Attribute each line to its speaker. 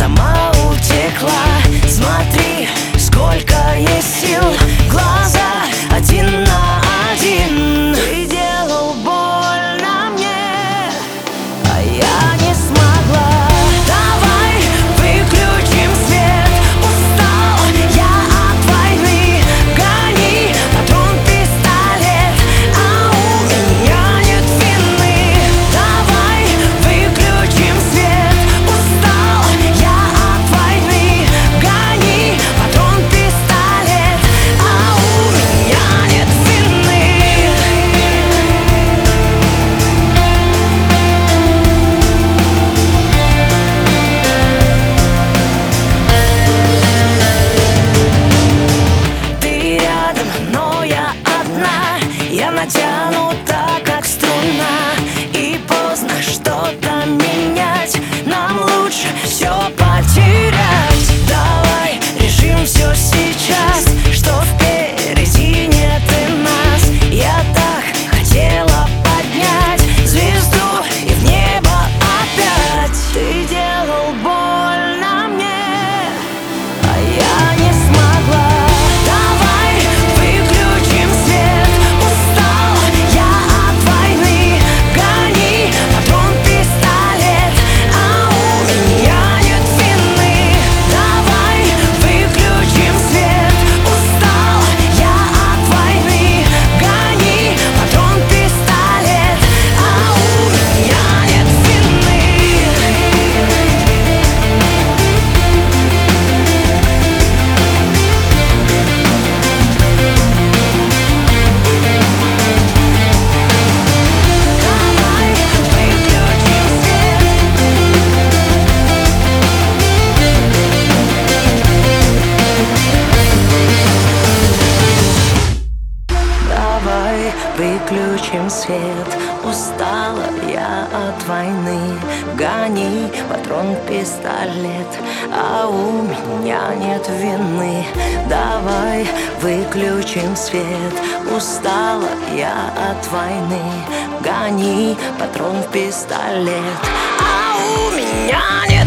Speaker 1: сама утекла. Смотри, сколько есть сил, глаза один на один. Ты делал больно мне, а я не смогла. Давай выключим свет, устал я от войны. Гони патрон, пистолет, а у меня нет вины. Давай выключим свет, устал я от войны. Гони патрон, пистолет, а у меня нет вины. Ты рядом, но я одна. Я натянута, как струна. И поздно что-то менять. Нам лучше все потерять. Давай решим все сейчас, что впереди нет и нас. Я так хотела поднять звезду и в небо опять. Ты делал больно мне, а я не смогла. Давай выключим свет, устал я от войны. Гони патрон, пистолет, а у меня нет вины. Давай выключим свет, устал я от войны. Гони патрон, пистолет, а у меня нет вины. Давай выключим Давай выключим свет, устала я от войны. Гони патрон, пистолет, а у меня нет вины. Давай выключим свет, устала я от войны. Гони патрон, пистолет, а у меня нет